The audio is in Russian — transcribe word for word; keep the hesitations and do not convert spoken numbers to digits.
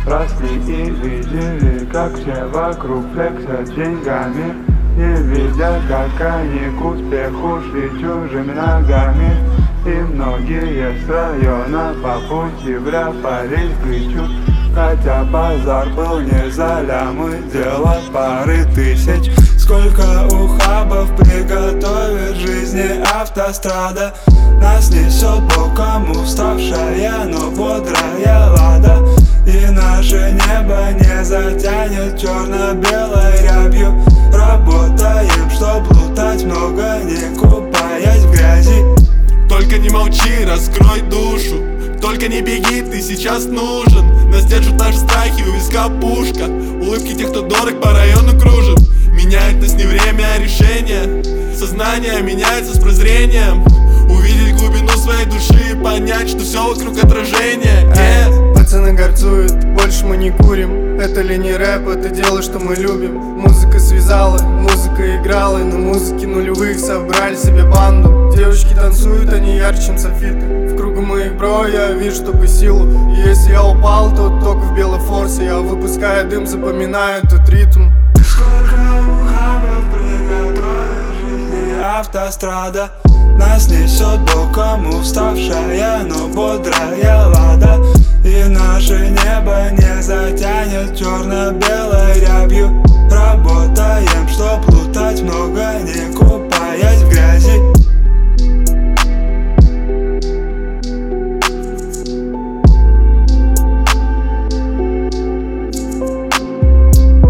росли и видели, как все вокруг флексят деньгами, не видя, как они к успеху шли чужими ногами. И многие с района по пути в Ля-Париж гычу, хотя базар был не за лямы, дело пары тысяч. Сколько ухабов приготовит жизни автострада, нас несет боком уставшая, но бодрая лада. И наше небо не затянет черно-белой рябью. Работаем, чтоб лутать много, не купаясь в грязи. Только не молчи, раскрой душу, только не беги, ты сейчас нужен. Нас держат наши страхи, у виска пушка, улыбки тех, кто дорог, по району кружим. Меняет нас не время, а решение. Сознание меняется с прозрением. Увидеть глубину своей души и понять, что все вокруг отражение. э. Пацаны горцуют, больше мы не курим. Это ли не рэп, это дело, что мы любим. Музыка связала, музыка играла, и на музыке нулевых собрали себе банду. Девушки танцуют, они ярче, чем софиты. В кругу моих бро я вижу только силу. И если я упал, то только в белой форсе. Я выпускаю дым, запоминаю этот ритм. Сколько ухабов приготовит жизни автострада, нас несет боком уставшая, но бодрая лада. И наше небо не затянет черно-белой рябью. Работаем, чтоб лутать